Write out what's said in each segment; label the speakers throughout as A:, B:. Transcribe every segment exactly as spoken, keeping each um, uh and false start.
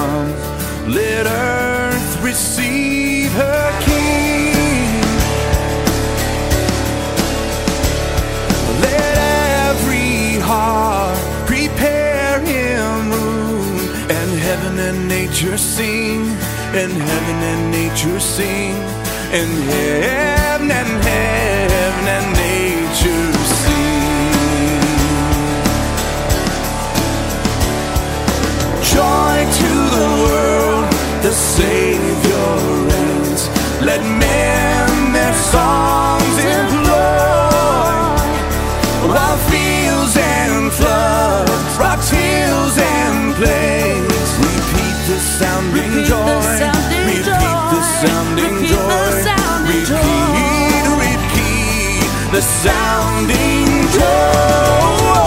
A: come. Let earth receive her King. Let every heart prepare him room. And heaven and nature sing, and heaven and nature sing, and heaven and heaven and nature sing. Joy to the world, the Savior reigns. Let men their songs employ, while fields and floods, rocks, hills and plains repeat the sounding joy. Repeat the sounding joy. Repeat, repeat the sounding joy.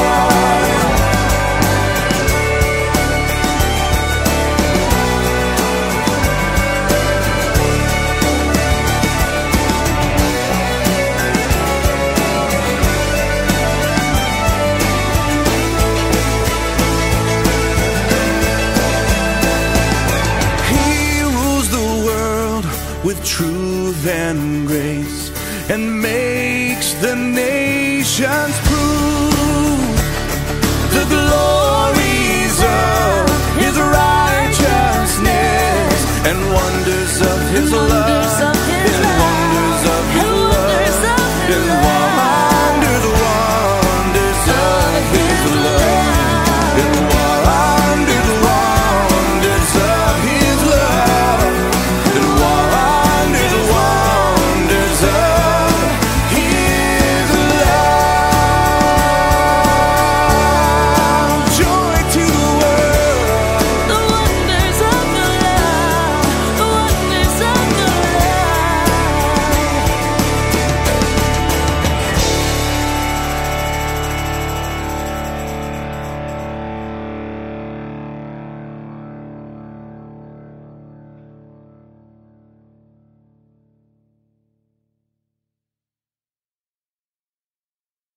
A: With truth and grace, and makes the nations prove the glories of his righteousness and wonders of his love.